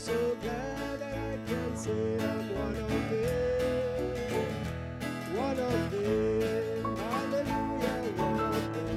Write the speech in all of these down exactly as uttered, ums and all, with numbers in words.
so glad that I can say I'm one of them. One of them. Hallelujah, one of them.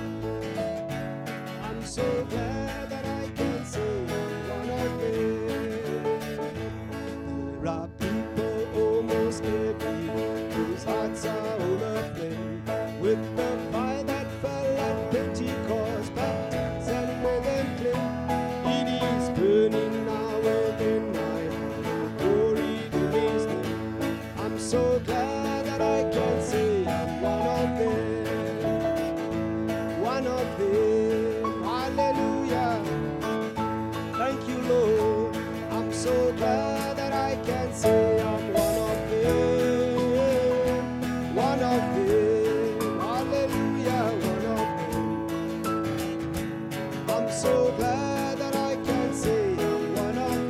I'm so glad that I can say I'm one of them. There are people almost everywhere whose hearts are overflowing with the fire that fell at Pentecost, baptized and made them clean. It is burning now within my heart. Glory to His name. I'm so glad that I can say I'm one of them. One of them. Hallelujah. Thank you, Lord. I'm so glad that I can say I'm one of them. One of them. Hallelujah. One of them. I'm so glad that I can say I'm one of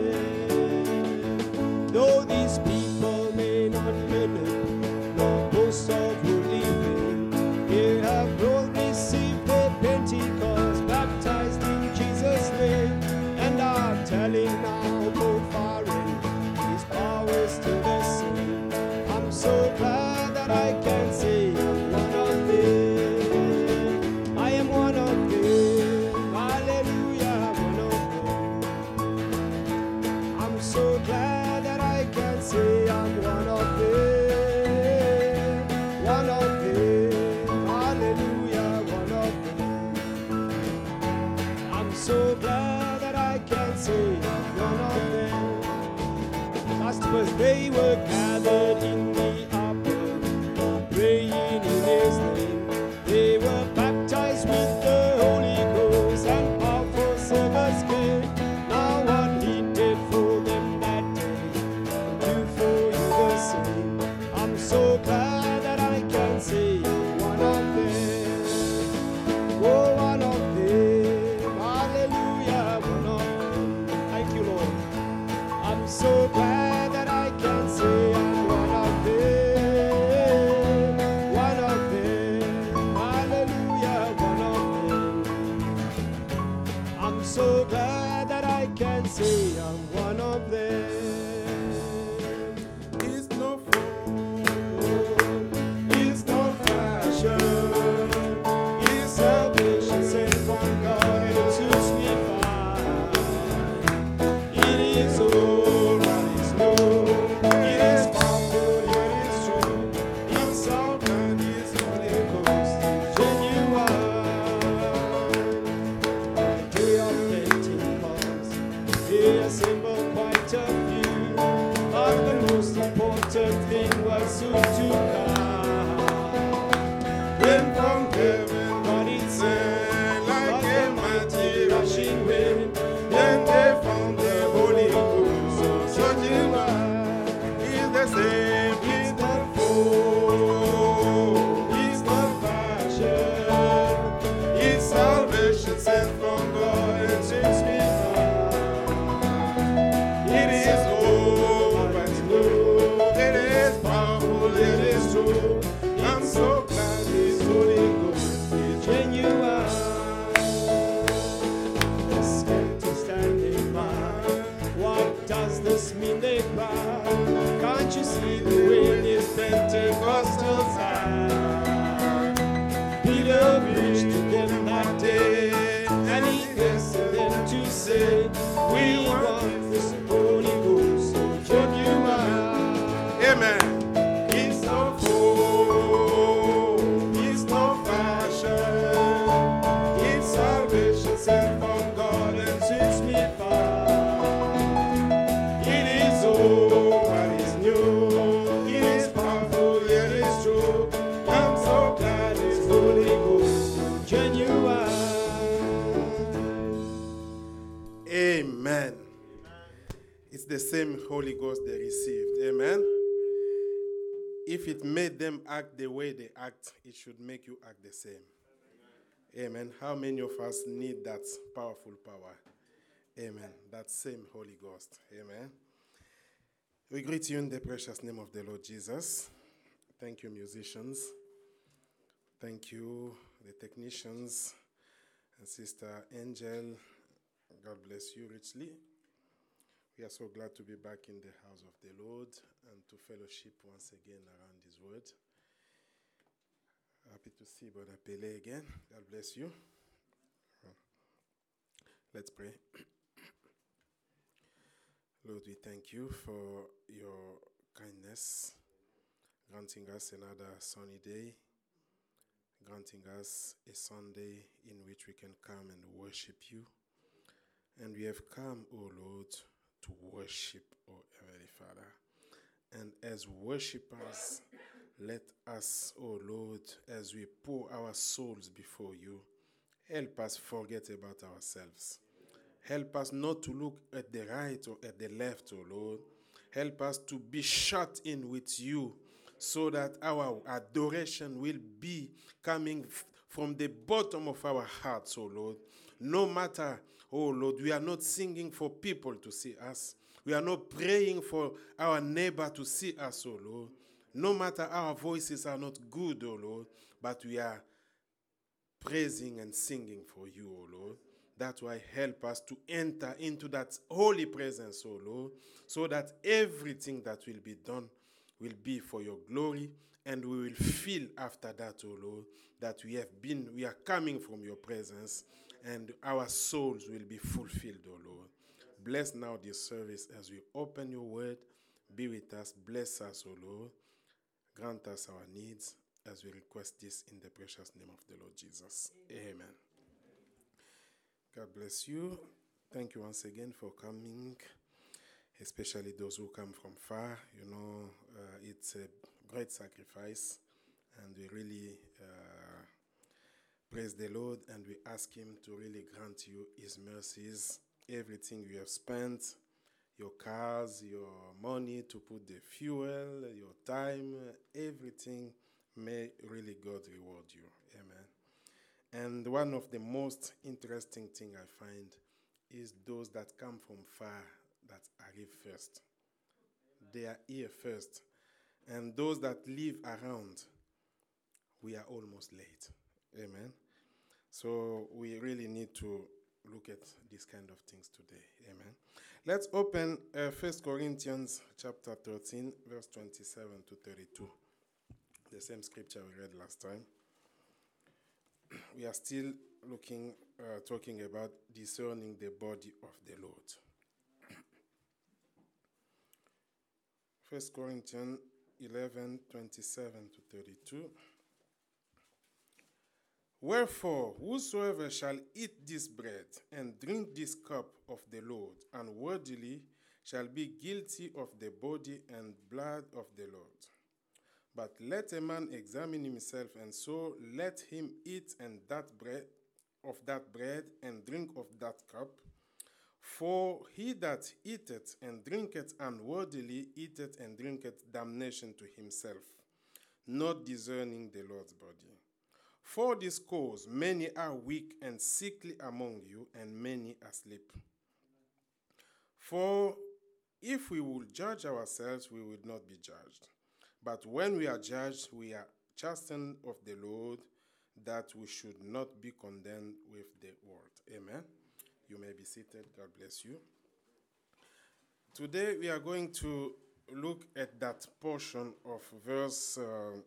them. Though these people may not live no boast of worldly fame, they have all received the Pentecost, baptized in Jesus' name, and are telling now both far and His power is still the same. I'm so glad that I can say I'm one of them. I am one of them. Hallelujah, one of them. I'm so glad that I can say I'm one of them. One of them. Hallelujah, one of them. I'm so glad that I can say I'm one of them. Last verse, they were gathered in the upper, praying in His name. They were baptized with the Holy Ghost, and powerful service came. Now what He did for them that day, He'll do for you the same. I'm so glad that I can say I'm one of them. Oh, one of them. Hallelujah, one of them. Thank you, Lord. I'm so glad that I can say I'm one of them. One of them. Hallelujah, one of them. I'm so glad that I can say I'm one of them. It's no form, It's no fashion. It's salvation sent from God, and it suits me fine. It is all that is known. It is powerful, yet it's true. It's all that is Holy Ghost is genuine. The day of Pentecost, they assembled quite a few, but the most important thing was soon to come. When from heaven God itself, like a mighty rushing wind, then they found the Holy Ghost, so genuine. it's the same. It's not form, it's not fashion, it's salvation sent from God, and suits me fine. It is all that is known, it is powerful, it is true. I'm so glad His Holy Ghost is genuine. The skeptics standing by, what does this mean they cry? Can't you see the way this Pentecostal time? Peter preached to them that day, and he asked them to say, we want this Holy Ghost, so genuine. Amen. It's no form, it's no fashion, it's salvation sent from God, and suits me fine. It is all that is new, it is powerful, yet it's true. I'm so glad it's Holy Ghost, genuine. Amen. It's the same Holy Ghost they received. Amen. If it made them act the way they act, it should make you act the same. Amen. How many of us need that powerful power? Amen. That same Holy Ghost. Amen. We greet you in the precious name of the Lord Jesus. Thank you, musicians. Thank you, the technicians, and Sister Angel. God bless you richly. We are so glad to be back in the house of the Lord and to fellowship once again around His Word. Happy to see Brother Pele again. God bless you. Let's pray. Lord, we thank you for your kindness, granting us another sunny day, granting us a Sunday in which we can come and worship you. And we have come, O Lord, to worship, O Heavenly Father. And as worshippers, let us, O Lord, as we pour our souls before you, help us forget about ourselves. Help us not to look at the right or at the left, O Lord. Help us to be shut in with you so that our adoration will be coming f- from the bottom of our hearts, O Lord. No matter, oh Lord, we are not singing for people to see us. We are not praying for our neighbor to see us, oh Lord. No matter our voices are not good, oh Lord, but we are praising and singing for you, oh Lord. That's why help us to enter into that holy presence, oh Lord, so that everything that will be done will be for your glory, and we will feel after that, oh Lord, that we have been, we are coming from your presence, and our souls will be fulfilled, oh Lord. Bless now this service as we open your word. Be with us. Bless us, oh Lord. Grant us our needs as we request this in the precious name of the Lord Jesus. Amen. God bless you. Thank you once again for coming, especially those who come from far. You know, uh, it's a great sacrifice, and we really uh, praise the Lord, and we ask Him to really grant you His mercies. Everything you have spent, your cars, your money to put the fuel, your time, everything, may really God reward you. Amen. And one of the most interesting thing I find is those that come from far that arrive first. They are here first. And those that live around, we are almost late. Amen. So we really need to look at these kind of things today. Amen. Let's open uh, First Corinthians chapter thirteen, verse twenty-seven to thirty-two. The same scripture we read last time. We are still looking, uh, talking about discerning the body of the Lord. First Corinthians eleven, twenty-seven to thirty-two. Wherefore, whosoever shall eat this bread and drink this cup of the Lord unworthily shall be guilty of the body and blood of the Lord. But let a man examine himself, and so let him eat and that bread of that bread and drink of that cup. For he that eateth and drinketh unworthily eateth and drinketh damnation to himself, not discerning the Lord's body. For this cause many are weak and sickly among you, and many asleep. For if we would judge ourselves, we would not be judged. But when we are judged, we are chastened of the Lord, that we should not be condemned with the world. Amen. You may be seated. God bless you. Today we are going to look at that portion of verse uh,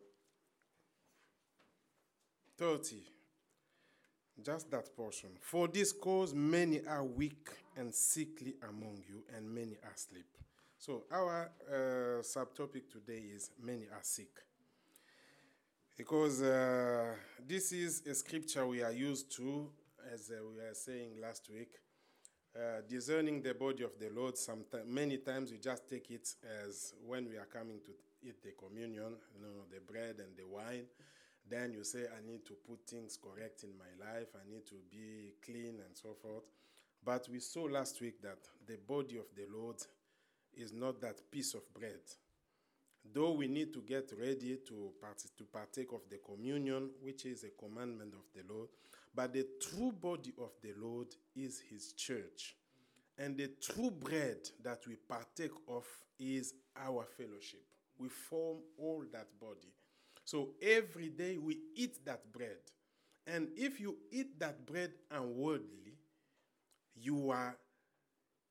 thirty. Just that portion. For this cause many are weak and sickly among you, and many are asleep. So our uh, subtopic today is many are sick. Because uh, this is a scripture we are used to, as uh, we were saying last week, uh, discerning the body of the Lord. Sometime, many times we just take it as when we are coming to eat the communion, you know, the bread and the wine. Then you say, I need to put things correct in my life. I need to be clean and so forth. But we saw last week that the body of the Lord is not that piece of bread. Though we need to get ready to, part- to partake of the communion, which is a commandment of the Lord, but the true body of the Lord is His church. And the true bread that we partake of is our fellowship. We form all that body. So every day we eat that bread. And if you eat that bread unworthily, you are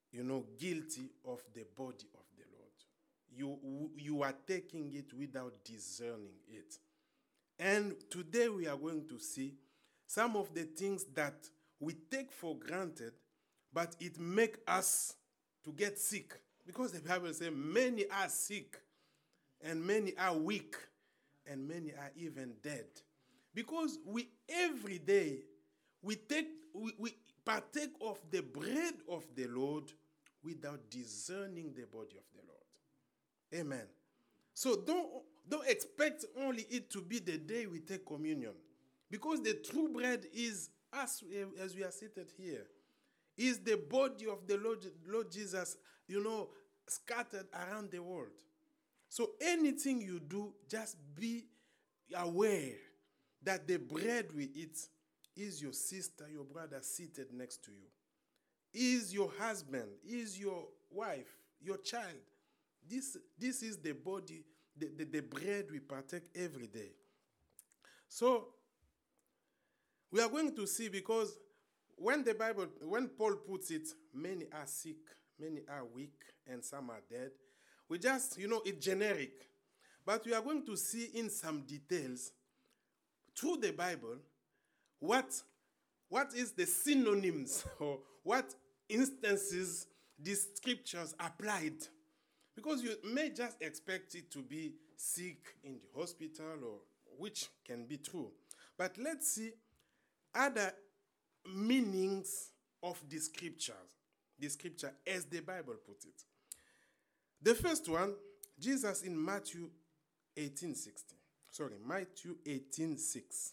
you know, guilty of the body of the Lord. You, you are taking it without discerning it. And today we are going to see some of the things that we take for granted, but it makes us to get sick. Because the Bible says many are sick, and many are weak, and many are even dead. Because we every day we take we, we partake of the bread of the Lord without discerning the body of the Lord. Amen. So don't don't expect only it to be the day we take communion, because the true bread is us as we are seated here, is the body of the Lord, Lord Jesus, you know, scattered around the world. So anything you do, just be aware that the bread we eat is your sister, your brother seated next to you, is your husband, is your wife, your child. This, this is the body, the, the, the bread we partake every day. So we are going to see, because when the Bible, when Paul puts it, many are sick, many are weak, and some are dead. We just, you know, it's generic. But we are going to see in some details, through the Bible, what, what is the synonyms or what instances these scriptures applied. Because you may just expect it to be sick in the hospital, or which can be true. But let's see other meanings of the scriptures, the scripture as the Bible puts it. The first one, Jesus in Matthew eighteen sixty. Sorry, Matthew eighteen six.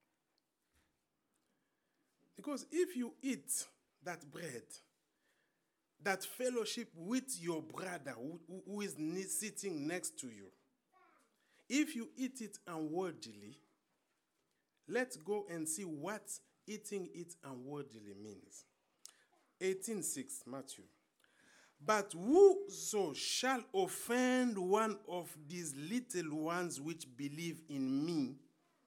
Because if you eat that bread, that fellowship with your brother who, who is sitting next to you, if you eat it unworthily, let's go and see what eating it unworthily means. eighteen six, Matthew. But whoso shall offend one of these little ones which believe in me,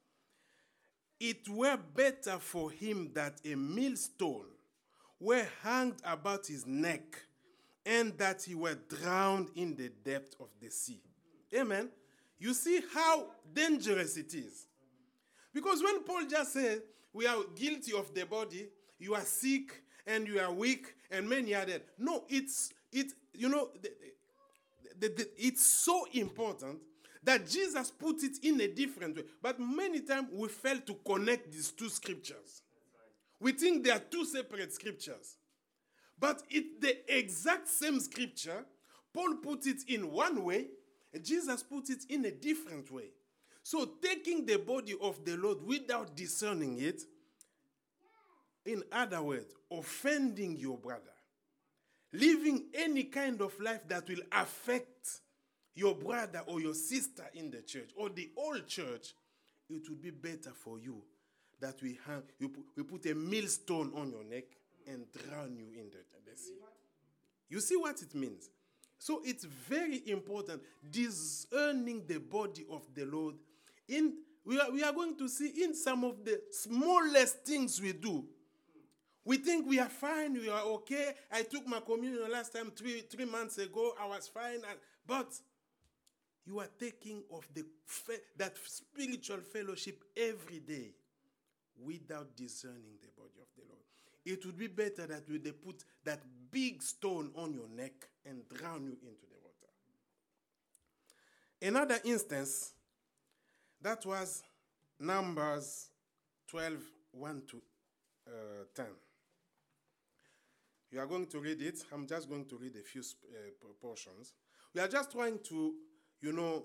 it were better for him that a millstone were hanged about his neck, and that he were drowned in the depth of the sea. Amen. You see how dangerous it is. Because when Paul just said, we are guilty of the body, you are sick, and you are weak, and many are dead. No, it's, it, you know, the, the, the, it's so important that Jesus put it in a different way. But many times we fail to connect these two scriptures. We think they are two separate scriptures. But it's the exact same scripture. Paul put it in one way, and Jesus put it in a different way. So taking the body of the Lord without discerning it, in other words, offending your brother, living any kind of life that will affect your brother or your sister in the church or the whole church, it would be better for you that we hang, you put, we put a millstone on your neck and drown you in the, the sea. You see what it means? So it's very important, discerning the body of the Lord. In we are, we are going to see in some of the smallest things we do. We think we are fine, we are okay. I took my communion last time three, three months ago. I was fine. But you are taking of the that spiritual fellowship every day without discerning the body of the Lord. It would be better that we they put that big stone on your neck and drown you into the water. Another instance, that was Numbers twelve, one to ten. You are going to read it. I'm just going to read a few uh, portions. We are just trying to, you know,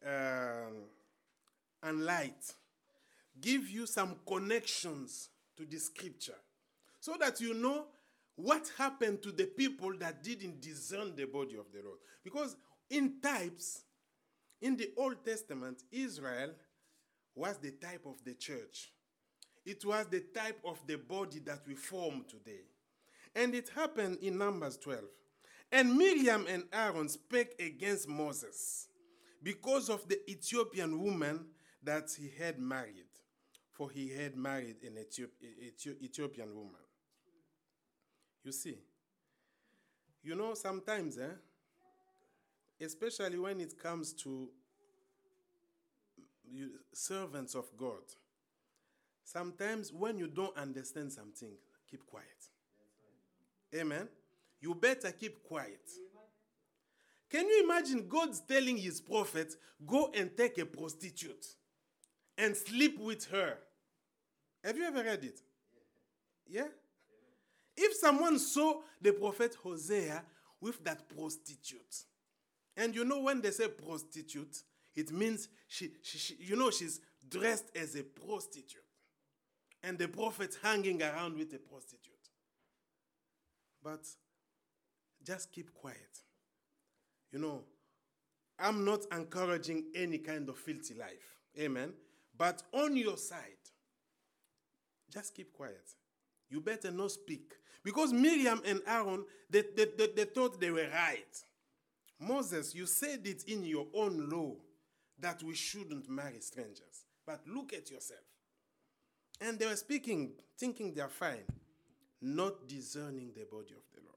uh, enlighten, give you some connections to the scripture so that you know what happened to the people that didn't discern the body of the Lord. Because in types, in the Old Testament, Israel was the type of the church. It was the type of the body that we form today. And it happened in Numbers twelve. And Miriam and Aaron spake against Moses because of the Ethiopian woman that he had married. For he had married an Ethiop- Ethiopian woman. You see, You know, sometimes, eh, especially when it comes to you, servants of God, sometimes when you don't understand something, keep quiet. Right. Amen. You better keep quiet. Can you imagine God's telling his prophet, go and take a prostitute and sleep with her? Have you ever read it? Yeah? If someone saw the prophet Hosea with that prostitute, and you know when they say prostitute, it means, she, she, she you know, she's dressed as a prostitute. And the prophet hanging around with a prostitute. But just keep quiet. You know, I'm not encouraging any kind of filthy life. Amen. But on your side, just keep quiet. You better not speak. Because Miriam and Aaron, they, they, they, they thought they were right. Moses, you said it in your own law that we shouldn't marry strangers. But look at yourself. And they were speaking, thinking they are fine, not discerning the body of the Lord.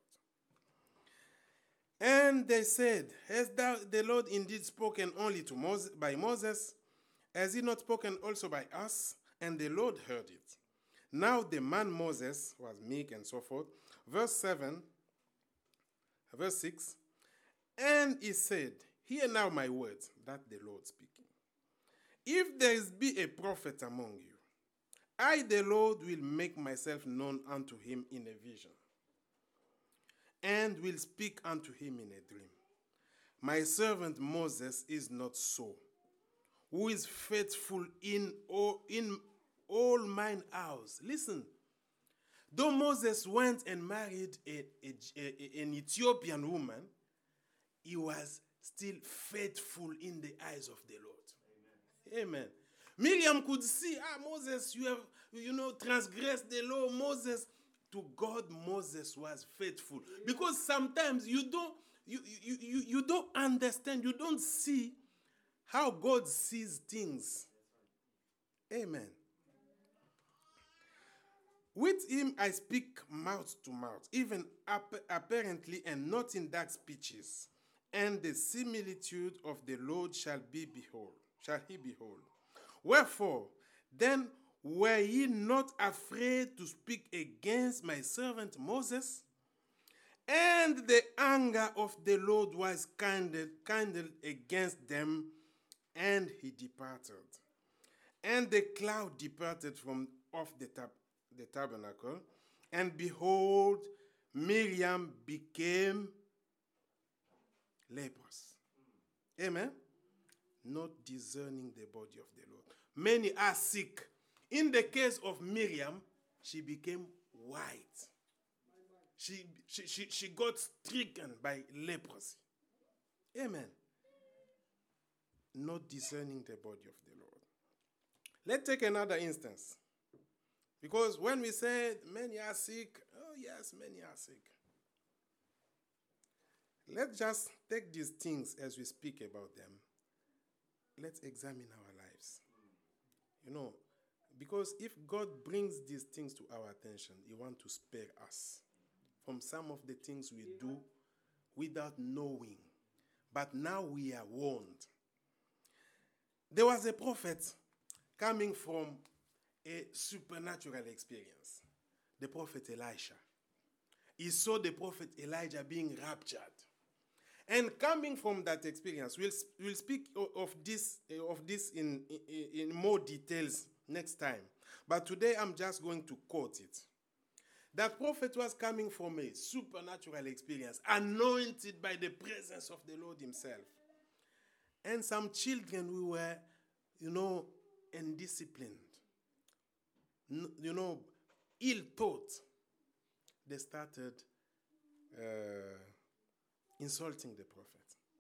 And they said, has thou, the Lord indeed spoken only to Moses, by Moses? Has he not spoken also by us? And the Lord heard it. Now the man Moses was meek and so forth. Verse seven, verse six, and he said, hear now my words, that the Lord speaking. If there is be a prophet among you, I, the Lord, will make myself known unto him in a vision, and will speak unto him in a dream. My servant Moses is not so, who is faithful in all, in all mine house. Listen, though Moses went and married a, a, a, an Ethiopian woman, he was still faithful in the eyes of the Lord. Amen. Amen. Miriam could see, ah, Moses, you have, you know, transgressed the law. Moses, to God, Moses was faithful. Because sometimes you don't, you, you, you, you don't understand, you don't see how God sees things. Amen. With him I speak mouth to mouth, even ap- apparently and not in dark speeches. And the similitude of the Lord shall be behold, shall he behold. Wherefore, then were ye not afraid to speak against my servant Moses? And the anger of the Lord was kindled, kindled against them, and he departed. And the cloud departed from off the, tab- the tabernacle, and behold, Miriam became leprous. Amen? Not discerning the body of the Lord. Many are sick. In the case of Miriam, she became white. She, she, she, she got stricken by leprosy. Amen. Not discerning the body of the Lord. Let's take another instance. Because when we say many are sick, oh yes, many are sick. Let's just take these things as we speak about them. Let's examine our lives. You know, because if God brings these things to our attention, he wants to spare us from some of the things we do without knowing. But now we are warned. There was a prophet coming from a supernatural experience. The prophet Elisha. He saw the prophet Elijah being raptured. And coming from that experience, we'll, we'll speak of this, of this in, in, in more details next time. But today I'm just going to quote it. That prophet was coming from a supernatural experience, anointed by the presence of the Lord himself. And some children who were, you know, undisciplined, you know, ill-taught, they started uh, insulting the prophet.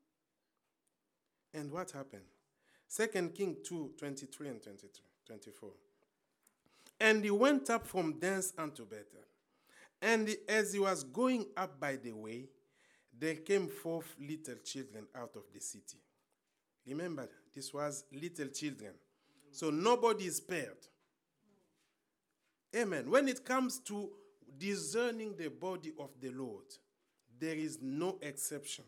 And what happened? Second Kings two, twenty-three and twenty-two, twenty-four. And he went up from thence unto Bethel. And as he was going up by the way, there came forth little children out of the city. Remember, this was little children. So nobody is spared. Amen. When it comes to discerning the body of the Lord, there is no exception.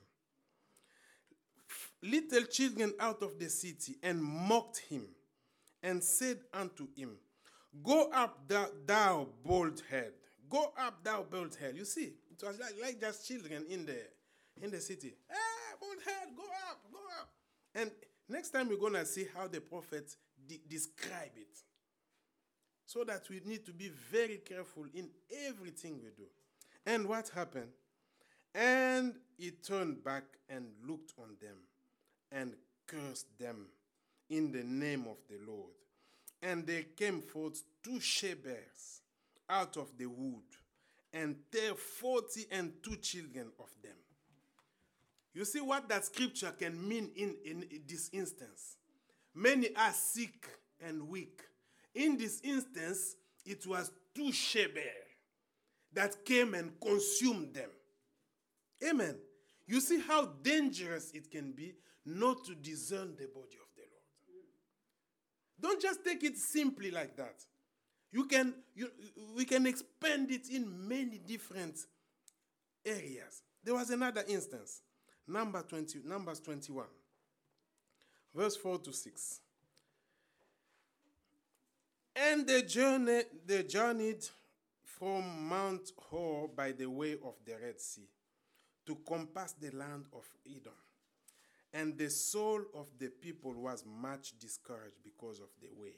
Little children out of the city and mocked him and said unto him, Go up, thou, thou bold head. Go up, thou bold head. You see, it was like, like just children in the, in the city. Hey, bold head, go up, go up. And next time we're going to see how the prophet de- describe it. So that we need to be very careful in everything we do. And what happened? And he turned back and looked on them and cursed them in the name of the Lord. And there came forth two she-bears out of the wood, and there forty and two children of them. You see what that scripture can mean in, in this instance. Many are sick and weak. In this instance, it was two she-bears that came and consumed them. Amen. You see how dangerous it can be not to discern the body of the Lord. Don't just take it simply like that. You can, you, we can expand it in many different areas. There was another instance. Number twenty, Numbers twenty-one, verse four to six. And they journeyed, they journeyed from Mount Hor by the way of the Red Sea to compass the land of Edom. And the soul of the people was much discouraged because of the way.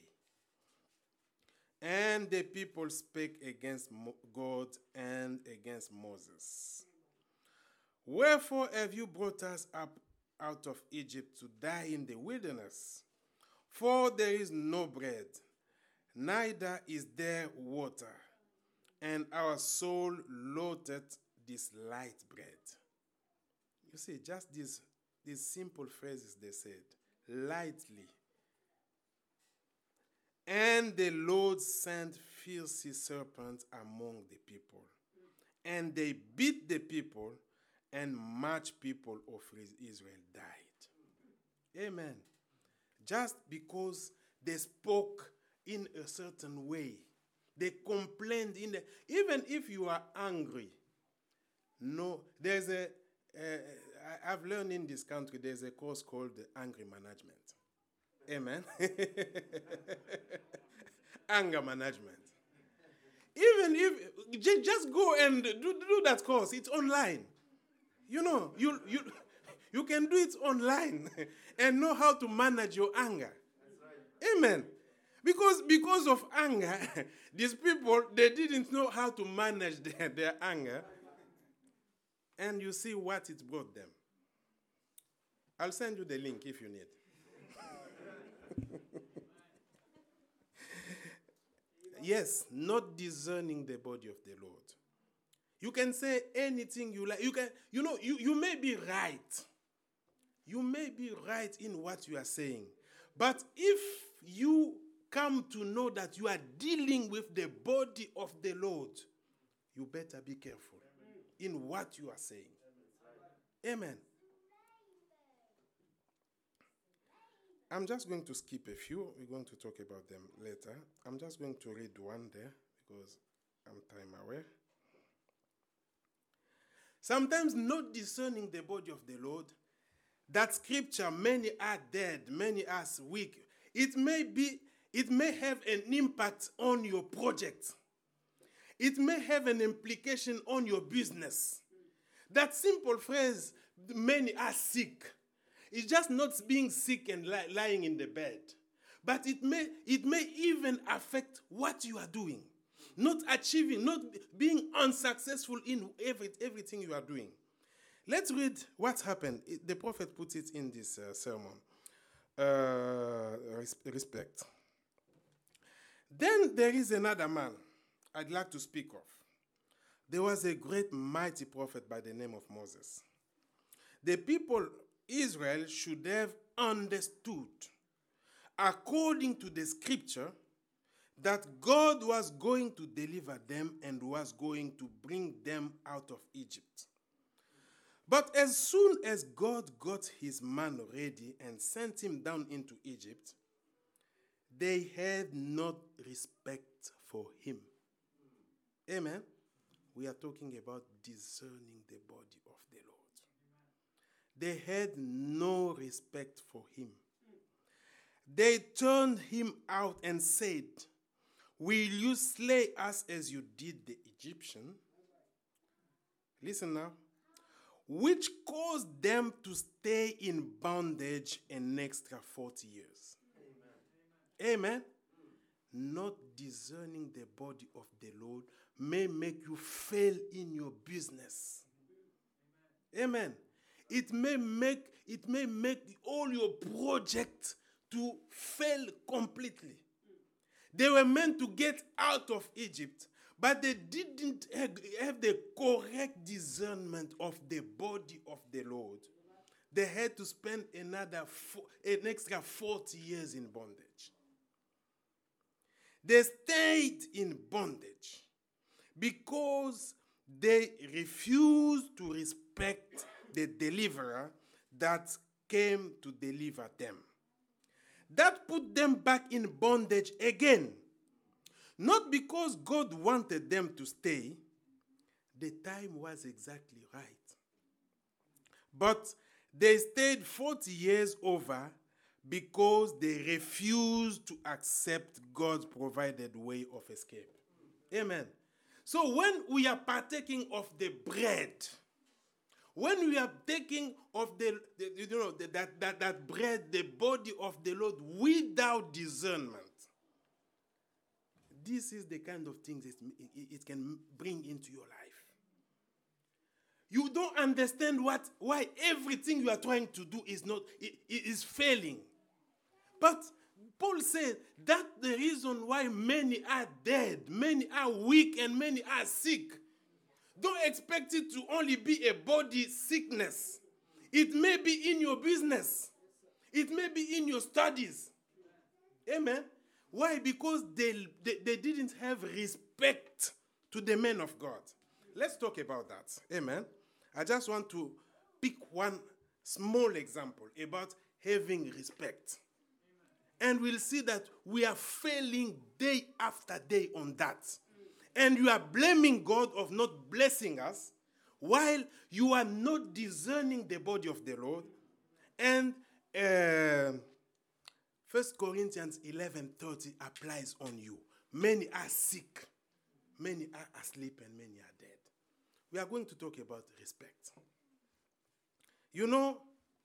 And the people spake against God and against Moses. Wherefore have you brought us up out of Egypt to die in the wilderness? For there is no bread, neither is there water, and our soul loatheth this light bread. You see, just these, these simple phrases they said, lightly. And the Lord sent fierce serpents among the people, and they beat the people, and much people of Israel died. Amen. Just because they spoke in a certain way. They complained in the, even if you are angry. No, there's a, uh, I've learned in this country, there's a course called the Angry Management. Amen. Anger management. Even if, just go and do, do that course. It's online. You know, you, you, you can do it online and know how to manage your anger. Right. Amen. Because, because of anger, these people, they didn't know how to manage their, their anger. And you see what it brought them. I'll send you the link if you need. Yes, not discerning the body of the Lord. You can say anything you like. You can, you know, you, you may be right. You may be right in what you are saying. But if you come to know that you are dealing with the body of the Lord, you better be careful in what you are saying. Amen. I'm just going to skip a few. We're going to talk about them later. I'm just going to read one there because I'm time aware. Sometimes not discerning the body of the Lord, that scripture, many are dead, many are weak. It may be, it may have an impact on your project. It may have an implication on your business. That simple phrase, many are sick. It's just not being sick and li- lying in the bed. But it may, it may even affect what you are doing. Not achieving, not being unsuccessful in every, everything you are doing. Let's read what happened. It, the prophet put it in this uh, sermon. Uh, res- respect. Then there is another man I'd like to speak of. There was a great mighty prophet by the name of Moses. The people Israel should have understood, according to the scripture, that God was going to deliver them and was going to bring them out of Egypt. But as soon as God got his man ready and sent him down into Egypt, they had not respect for him. Amen. We are talking about discerning the body of the Lord. They had no respect for him. They turned him out and said, "Will you slay us as you did the Egyptian?" Listen now. Which caused them to stay in bondage an extra forty years. Amen. Amen. Not discerning the body of the Lord may make you fail in your business. Amen. It may make it may make all your projects to fail completely. They were meant to get out of Egypt, but they didn't have the correct discernment of the body of the Lord. They had to spend another four, an extra forty years in bondage. They stayed in bondage because they refused to respect the deliverer that came to deliver them. That put them back in bondage again. Not because God wanted them to stay. The time was exactly right. But they stayed forty years over because they refused to accept God's provided way of escape. Amen. So when we are partaking of the bread, when we are taking of the, the you know, the, that, that, that bread, the body of the Lord, without discernment, this is the kind of things it, it, it can bring into your life. You don't understand what why everything you are trying to do is not it, it is failing. But Paul said that's the reason why many are dead, many are weak, and many are sick. Don't expect it to only be a body sickness. It may be in your business. It may be in your studies. Amen. Why? Because they, they, they didn't have respect to the men of God. Let's talk about that. Amen. I just want to pick one small example about having respect. And we'll see that we are failing day after day on that. And you are blaming God of not blessing us while you are not discerning the body of the Lord. And uh, First Corinthians eleven thirty applies on you. Many are sick, many are asleep, and many are dead. We are going to talk about respect. You know,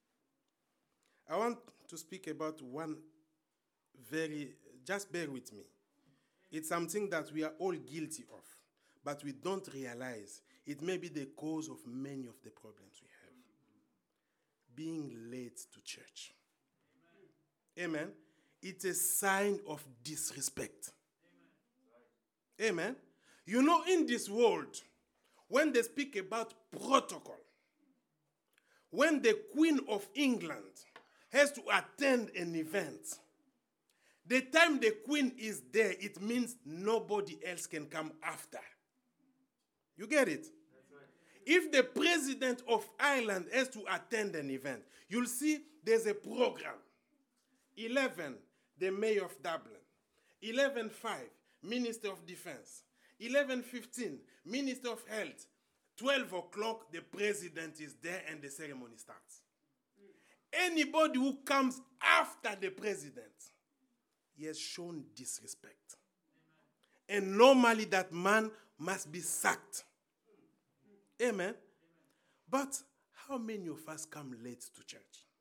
I want to speak about one very, just bear with me. It's something that we are all guilty of, but we don't realize it may be the cause of many of the problems we have. Being late to church. Amen. Amen. It's a sign of disrespect. Amen. Amen. You know, in this world, when they speak about protocol, when the Queen of England has to attend an event, the time the Queen is there, it means nobody else can come after. You get it? That's right. If the President of Ireland has to attend an event, you'll see there's a program. eleven, the Mayor of Dublin. eleven five, Minister of Defense. eleven fifteen, Minister of Health. twelve o'clock, the President is there and the ceremony starts. Anybody who comes after the President, he has shown disrespect. Amen. And normally that man must be sacked. Amen. Amen. But how many of us come late to church?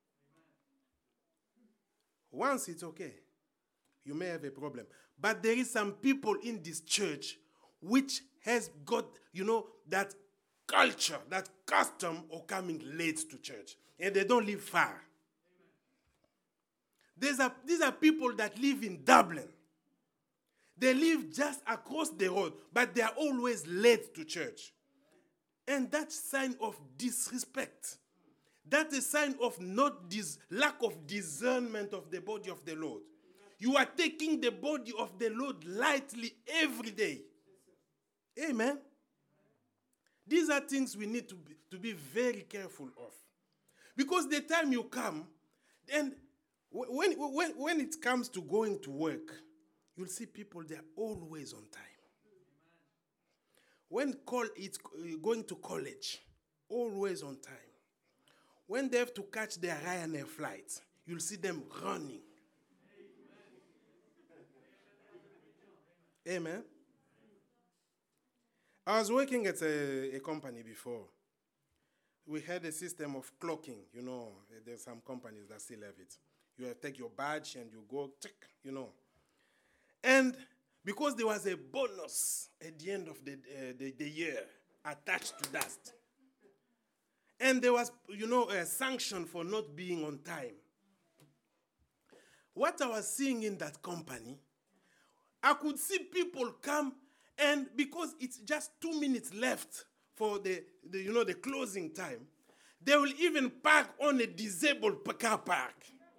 Amen. Once it's okay. You may have a problem. But there is some people in this church which has got, you know, that culture, that custom of coming late to church. And they don't live far. These are, these are people that live in Dublin. They live just across the road, but they are always late to church. And that's a sign of disrespect. That's a sign of not dis- lack of discernment of the body of the Lord. You are taking the body of the Lord lightly every day. Amen. These are things we need to be, to be very careful of. Because the time you come, and when, when, when it comes to going to work, you'll see people, they're always on time. when call it's going to college, always on time. When they have to catch their Ryanair flight, you'll see them running. Amen. I was working at a, a company before. We had a system of clocking. You know, there's some companies that still have it. You take your badge and you go, tick, you know. And because there was a bonus at the end of the, uh, the, the year attached to that, and there was, you know, a sanction for not being on time. What I was seeing in that company, I could see people come, and because it's just two minutes left for the, the you know, the closing time, they will even park on a disabled car park.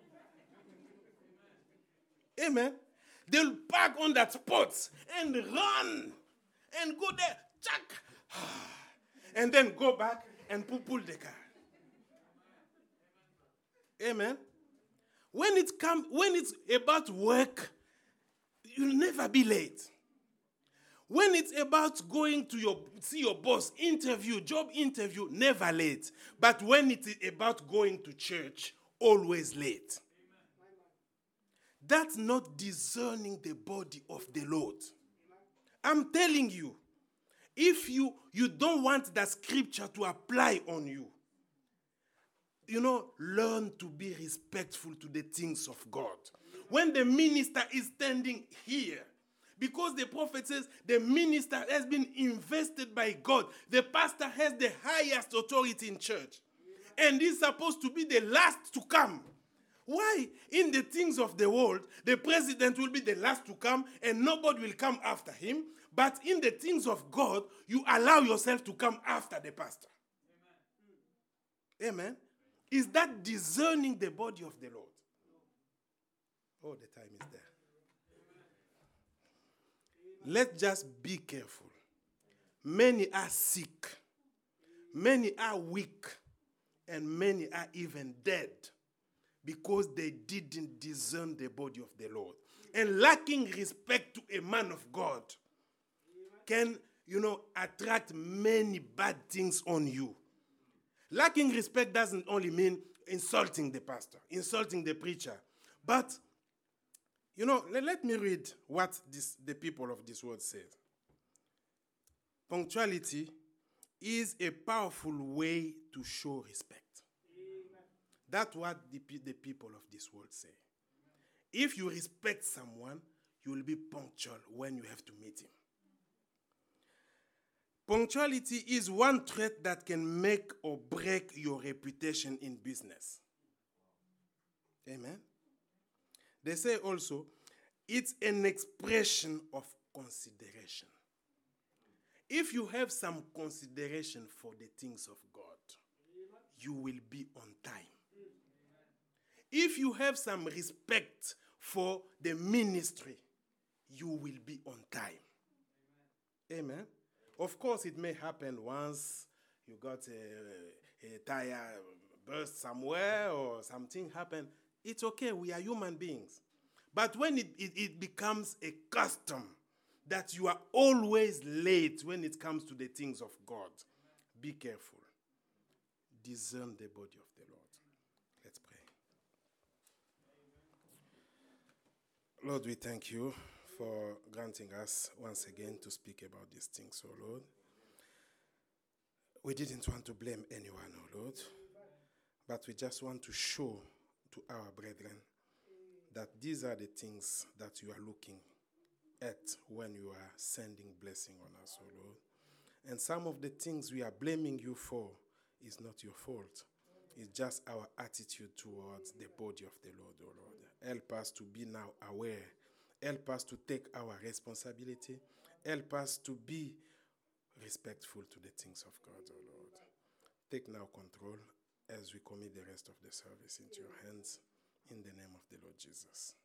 Amen. They'll park on that spot and run and go there, chuck, and then go back and pull, pull the car. Amen. When it comes, when it's about work, you'll never be late. When it's about going to your see your boss, interview, job interview, never late. But when it's about going to church, always late. That's not discerning the body of the Lord. I'm telling you, if you, you don't want that scripture to apply on you, you know, learn to be respectful to the things of God. When the minister is standing here, because the prophet says the minister has been invested by God, the pastor has the highest authority in church, and is supposed to be the last to come. Why? In the things of the world, the president will be the last to come and nobody will come after him. But in the things of God, you allow yourself to come after the pastor. Amen. Amen. Is that discerning the body of the Lord? Oh, the time is there. Let's just be careful. Many are sick. Many are weak. And many are even dead. Because they didn't discern the body of the Lord. And lacking respect to a man of God can, you know, attract many bad things on you. Lacking respect doesn't only mean insulting the pastor, insulting the preacher. But, you know, let, let me read what this, the people of this world said. Punctuality is a powerful way to show respect. That's what the, the people of this world say. If you respect someone, you will be punctual when you have to meet him. Punctuality is one trait that can make or break your reputation in business. Amen. They say also, it's an expression of consideration. If you have some consideration for the things of God, you will be on time. If you have some respect for the ministry, you will be on time. Amen. Amen. Of course, it may happen once you got a, a tire burst somewhere or something happened. It's okay. We are human beings. But when it, it, it becomes a custom that you are always late when it comes to the things of God, be careful. Discern the body of the Lord. Let's pray. Lord, we thank you for granting us once again to speak about these things, oh Lord. We didn't want to blame anyone, oh Lord, but we just want to show to our brethren that these are the things that you are looking at when you are sending blessing on us, oh Lord. And some of the things we are blaming you for is not your fault. It's just our attitude towards the body of the Lord, oh Lord. Help us to be now aware. Help us to take our responsibility. Help us to be respectful to the things of God, oh Lord. Take now control as we commit the rest of the service into your hands. In the name of the Lord Jesus.